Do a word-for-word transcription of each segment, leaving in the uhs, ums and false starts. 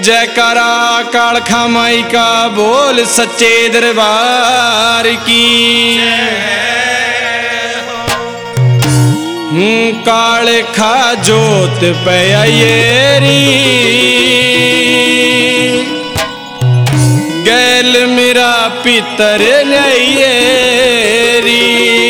जयकारा कालखा माई का बोल सच्चे दरबार की। कालखा जोत पे आयेरी गैल मेरा पितर लयेरी।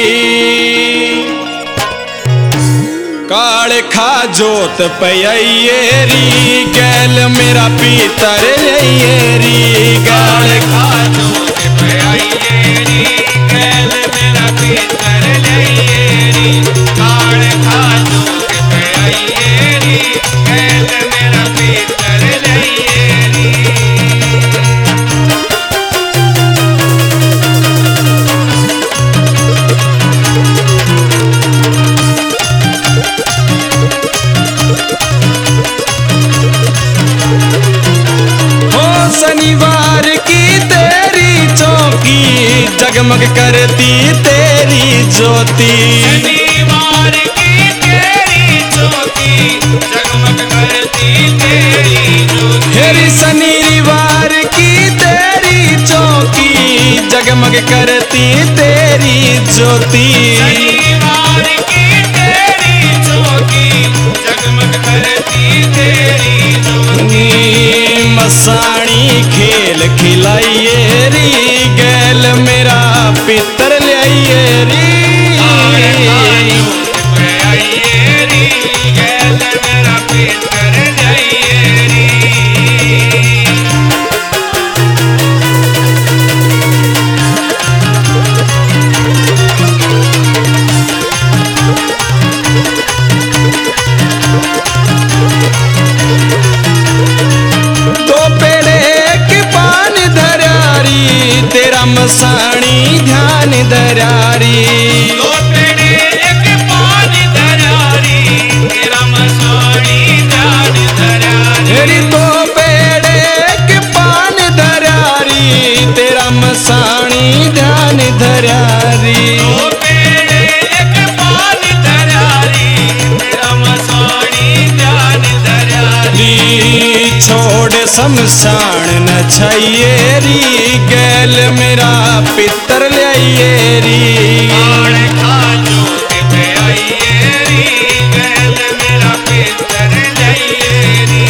कालखा जोत पे आयेरी गैल मेरा पितर लयेरी। कालखा जोत पे आयेरी गैल मेरा पितर लयेरी। कालखा जोत पे आयेरी गैल मेरा पितर लयेरी। शनिवार की तेरी चौकी जगमग करती तेरी ज्योति। शनिवार की तेरी चौकी जगमग करती तेरी ज्योति। हेरी शनिवार की तेरी चौकी जगमग करती तेरी ज्योति। शनिवार की तेरी चौकी जगमग करती तेरी ज्योति। मसाणी खेल खिलाइए री गैल मेरा पितर लियाइए री। गैल मेरा पितर लियाइए मसाणी ध्यान दरारी। दो पेड़े एक पान दरारी तेरा मसाणी ध्यान दरारी। हेरी दो पेड़े एक पान दरारी तेरा मसाणी ध्यान दरारी। दो पेड़े एक पान दरारी तेरा मसाणी ध्यान दरारी। छोड़ शमशान न छाइए री गैल मेरा पितर लियाइए री। कालखा जोत पे आयेरी गैल मेरा पितर लियाइए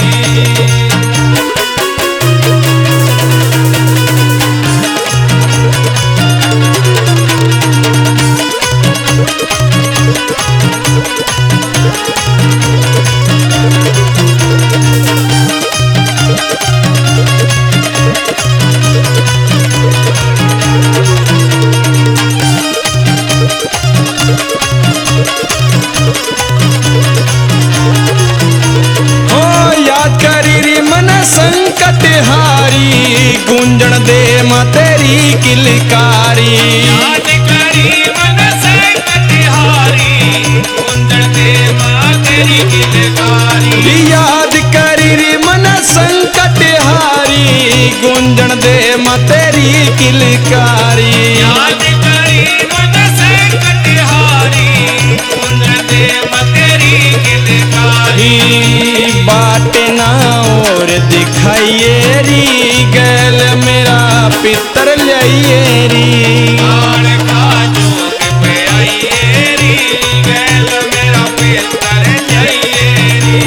गूंजन दे मां तेरी किलकारी। याद करी मन संकटहारी गूंजन दे मां तेरी किलकारी। याद करी री मन संकटहारी गूंजन दे मां तेरी किलकारी। याद करी मन संकटहारी गूंजन दे मां तेरी किलकारी। बाट ना और दिखाइए री गैल मेरा पितर लियाइए री। कालखा जोत पे आयेरी गैल मेरा पितर लियाइए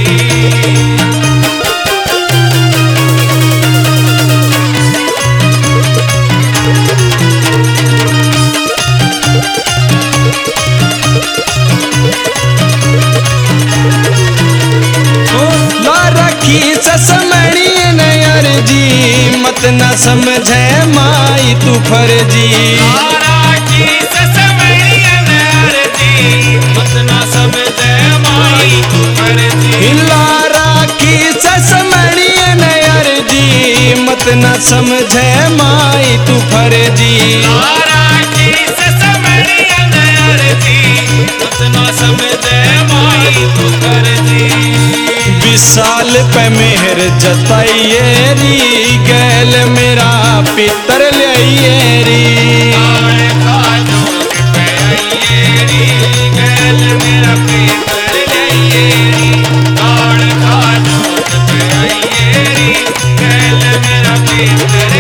ससमणी नयर जी मत न समझे माई तू फर्जी। लारा की ससमणी नयर जी मत न समझे माई तू फर्जी। लारा की ससमणी नयर जी मत न समझे माई तू फर्जी। लारा की ससमणी नयर जी मत न समझे माई तू फर्जी। विशाल पे मेहर जताइए री गैल मेरा पितर लियाइए री। कालखा जोत पे आयेरी गैल मेरा पितर लियाइए। कालखा जोत पे आयेरी करे